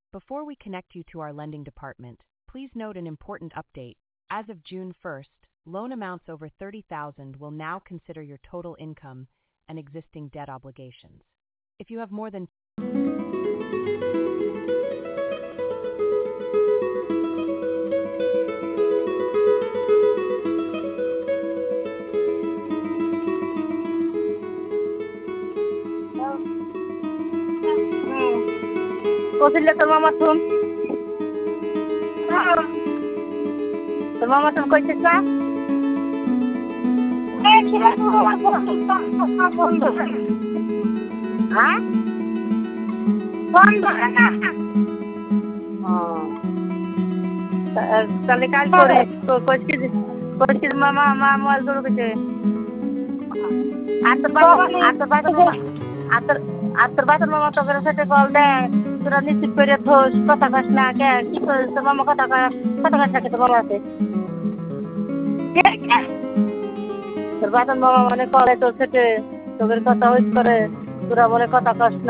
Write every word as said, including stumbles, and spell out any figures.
Before we connect you to our lending department, please note an important update. As of June first, loan amounts over thirty thousand will now consider your total income and existing debt obligations. If you have more than কইছিলে তোর মামা শুন তোর মামা শুন কইছিস না হ্যাঁ তাহলে কাল করে কইছিস কইছিস মামা মা মোবাইল করে কইছে আর তোর বাবা আর তোর বাবা আর তোর আর তোর বাবার মামা তোর সাথে কল দেয় তোরা নিশ্চিত করে ধোস কথা কাস না কে কি করে তোর মামা কথা কথা কাস না কে তোর মামা আছে তোর বাবার মামা মানে কলে তোর সাথে তোদের কথা হইতে করে তোরা বলে কথা কাস না